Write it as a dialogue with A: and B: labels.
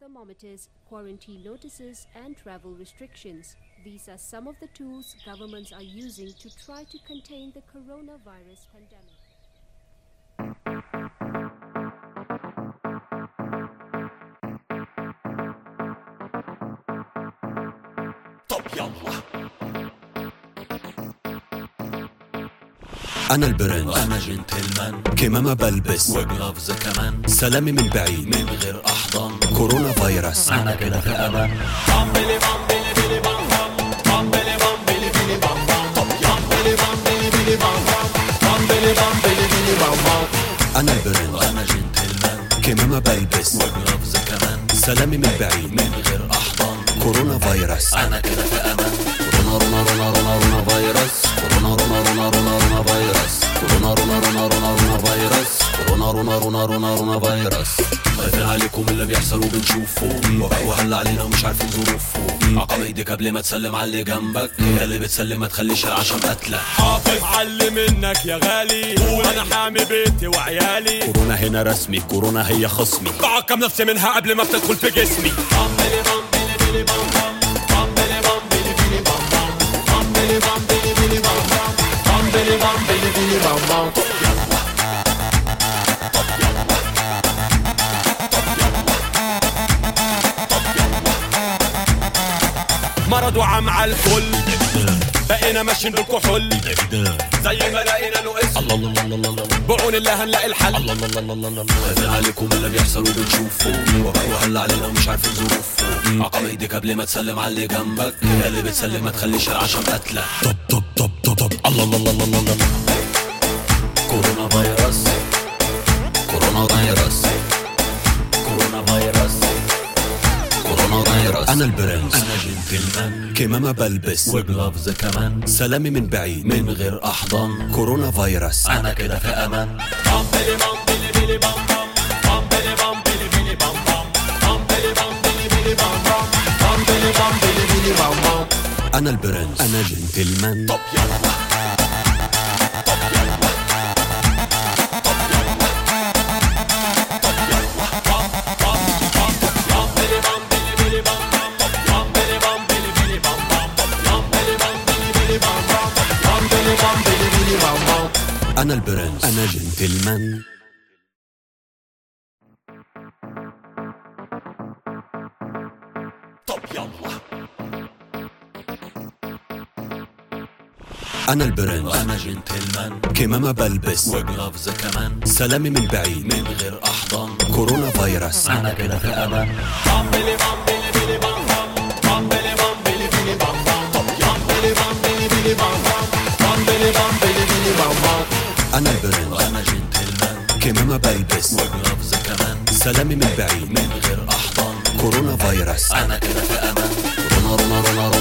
A: thermometers, quarantine notices, and travel restrictions. These are some of the tools governments are using to try to contain the coronavirus pandemic.
B: طب يلا
C: أنا البرنس،
B: أنا جنتلمان،
C: كمامة بلبس
B: وجلافز كمان،
C: سلامي من بعيد
B: من غير أحضان،
C: كورونا فيروس
B: أنا كده في أمان. بامبلي بامبلي بيلي بام بام، بامبلي بامبلي بيلي بام بام، طب بامبلي بامبلي بيلي بام بام، بامبلي بامبلي بيلي بام بام.
C: أنا البرنس،
B: أنا جنتلمان،
C: كمامة بلبس
B: وجلافز كمان،
C: سلامي من بعيد
B: من غير أحضان،
C: كورونا فيروس
B: أنا كده في أمان. كورونا رونا رونا رونا رونا فيروس، كورونا رونا رونا رونا رونا فيروس، كورونا رونا رونا رونا رونا فيروس، كورونا رونا رونا رونا رونا فيروس. خايفين عليكم اللي بيحصل وبنشوفه، وهلا علينا ومش عارفين ظروفه. عقب ايديك قبل ما تسلم على اللي جنبك، يا اللي بتسلم ما تخليش العشم قتلة.
D: حافظ علي منك يا غالي، انا حامي بيتي وعيالي.
C: كورونا هنا رسمي، كورونا هي خصمي،
D: بعقم نفسي منها قبل ما بتدخل في جسمي. بامبلي بامبلي بيلي بام بام، بامبلي بامبلي بيلي بام بام، بامبلي بامبلي بيلي بام بام، بامبلي بامبلي بيلي بام بام. مرض وعم على الكل، بقينا ماشيين بالكحول، زي ما لقينا له اسم
C: الله الله الله الله
D: بعون الله هنلاقي الحل.
C: الله الله الله الله
B: خايفين عليكم اللي بيحصل وبنشوفه، وهلا علينا ومش عارفين ظروفه. عقب ايديك قبل ما تسلم على اللي جنبك، يا اللي بتسلم ما تخليش العشم قتلة.
C: طب طب طب طب طب الله الله الله الله الله.
B: كورونا فيروس، كورونا فيروس، كورونا فيروس، كورونا فيروس.
C: أنا البرنس،
B: أنا جنتلمان،
C: كمامة بلبس
B: وجلافز كمان،
C: سلامي من بعيد
B: من غير أحضان،
C: كورونا فيروس
B: أنا كده في أمان.
D: بامبلي بامبلي بيلي بام بام، بامبلي بامبلي بيلي بام بام، بامبلي بامبلي بيلي بام بام، بامبلي بامبلي بيلي بام بام.
C: أنا البرنس، أنا جنتلمان.
B: طب يلا
C: أنا البرنس، أنا جنتلمان.
B: طب يلا
C: أنا البرنس،
B: أنا جنتلمان،
C: كمامة بلبس
B: وجلافز كمان،
C: سلامي من بعيد
B: من غير أحضان،
C: كورونا فيروس
B: أنا كده في أمان.
D: بامبلي بامبلي بيلي بام بام، بامبلي بامبلي بيلي بام بام، طب بامبلي بامبلي بيلي بام بام، بامبلي بامبلي بيلي بام بام.
C: أنا البرنس،
B: أنا جنتلمان،
C: كمامة بلبس
B: وجلافز كمان،
C: سلامي من بعيد
B: من غير أحضان،
C: كورونا فيروس
B: أنا كده في أمان. رونا رونا رونا رونا